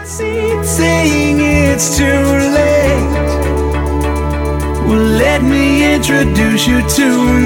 saying it's too late. Well, let me introduce you to